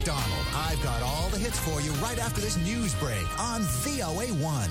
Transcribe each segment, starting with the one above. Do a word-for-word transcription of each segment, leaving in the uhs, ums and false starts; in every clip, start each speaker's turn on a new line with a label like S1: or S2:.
S1: Donald, I've got all the hits for you right after this news break on V O A one.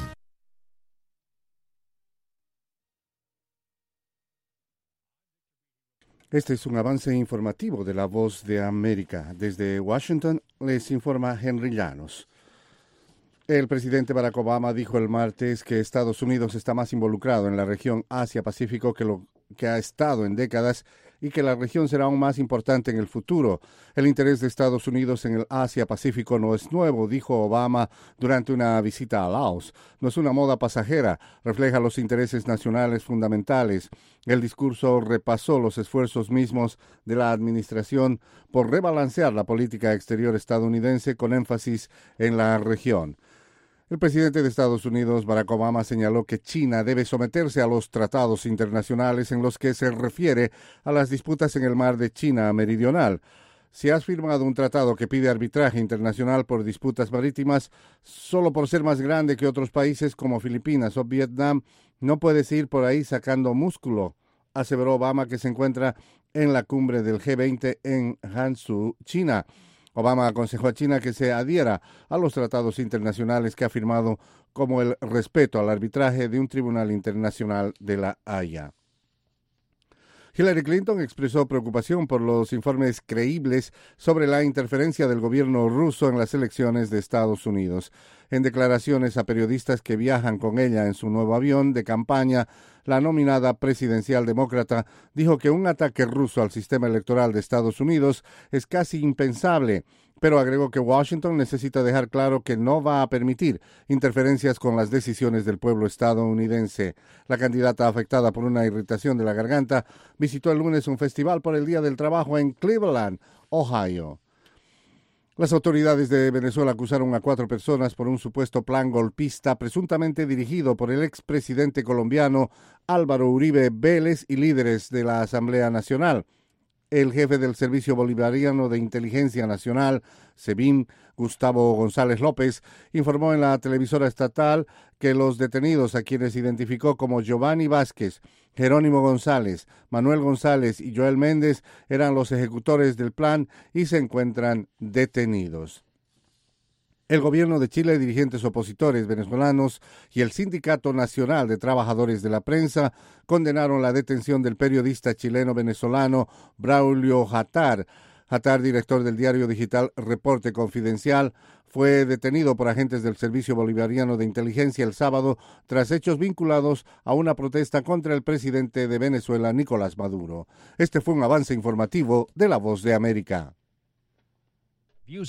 S2: Este es un avance informativo de La Voz de América. Desde Washington les informa Henry Llanos. El presidente Barack Obama dijo el martes que Estados Unidos está más involucrado en la región Asia-Pacífico que lo que ha estado en décadas y que la región será aún más importante en el futuro. El interés de Estados Unidos en el Asia-Pacífico no es nuevo, dijo Obama durante una visita a Laos. No es una moda pasajera, refleja los intereses nacionales fundamentales. El discurso repasó los esfuerzos mismos de la administración por rebalancear la política exterior estadounidense con énfasis en la región. El presidente de Estados Unidos, Barack Obama, señaló que China debe someterse a los tratados internacionales en los que se refiere a las disputas en el mar de China Meridional. Si has firmado un tratado que pide arbitraje internacional por disputas marítimas, solo por ser más grande que otros países como Filipinas o Vietnam, no puedes ir por ahí sacando músculo, aseveró Obama, que se encuentra en la cumbre del G veinte en Hangzhou, China. Obama aconsejó a China que se adhiera a los tratados internacionales que ha firmado, como el respeto al arbitraje de un tribunal internacional de la Haya. Hillary Clinton expresó preocupación por los informes creíbles sobre la interferencia del gobierno ruso en las elecciones de Estados Unidos. En declaraciones a periodistas que viajan con ella en su nuevo avión de campaña, la nominada presidencial demócrata dijo que un ataque ruso al sistema electoral de Estados Unidos es casi impensable, pero agregó que Washington necesita dejar claro que no va a permitir interferencias con las decisiones del pueblo estadounidense. La candidata, afectada por una irritación de la garganta, visitó el lunes un festival por el Día del Trabajo en Cleveland, Ohio. Las autoridades de Venezuela acusaron a cuatro personas por un supuesto plan golpista presuntamente dirigido por el expresidente colombiano Álvaro Uribe Vélez y líderes de la Asamblea Nacional. El jefe del Servicio Bolivariano de Inteligencia Nacional, SEBIN, Gustavo González López, informó en la televisora estatal que los detenidos, a quienes identificó como Giovanni Vázquez, Jerónimo González, Manuel González y Joel Méndez, eran los ejecutores del plan y se encuentran detenidos. El gobierno de Chile, dirigentes opositores venezolanos y el Sindicato Nacional de Trabajadores de la Prensa condenaron la detención del periodista chileno-venezolano Braulio Jatar. Jatar, director del diario digital Reporte Confidencial, fue detenido por agentes del Servicio Bolivariano de Inteligencia el sábado tras hechos vinculados a una protesta contra el presidente de Venezuela, Nicolás Maduro. Este fue un avance informativo de La Voz de América.